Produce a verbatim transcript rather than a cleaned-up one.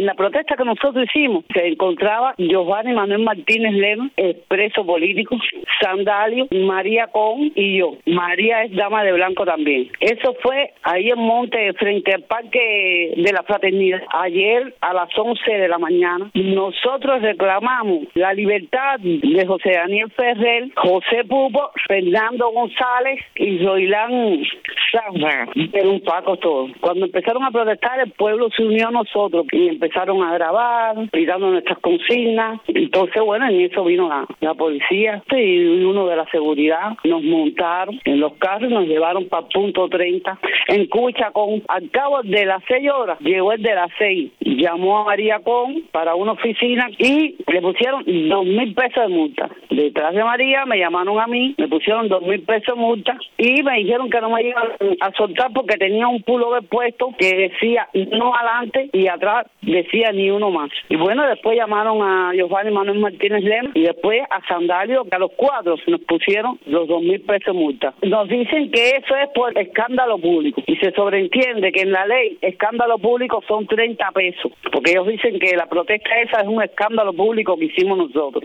En la protesta que nosotros hicimos se encontraba Giovanni Manuel Martínez Lema, expreso político, Sandalio, María Con y yo. María es dama de blanco también. Eso fue ahí en Monte, frente al Parque de la Fraternidad. Ayer a las once de la mañana nosotros reclamamos la libertad de José Daniel Ferrer, José Pupo, Fernando González y Roilán Zafra. Era un paco todo. Cuando empezaron a protestar, el pueblo se unió a nosotros y empezaron a grabar, gritando nuestras consignas. Entonces, bueno, en eso vino la, la policía y uno de la seguridad. Nos montaron en los carros y nos llevaron para el punto treinta en Cuchacón. Al cabo de las seis horas, llegó el de las seis. Llamó a María Con para una oficina y le pusieron dos mil pesos de multa. Detrás de María me llamaron a mí, me pusieron dos mil pesos de multa y me dijeron que no me iban a soltar porque tenía un pullover puesto que decía no adelante y atrás decía ni uno más. Y bueno, después llamaron a Giovanni Manuel Martínez Lema y después a Sandalio, que a los cuatro nos pusieron los dos mil pesos de multa. Nos dicen que eso es por escándalo público y se sobreentiende que en la ley escándalo público son treinta pesos, porque ellos dicen que la protesta esa es un escándalo público que hicimos nosotros.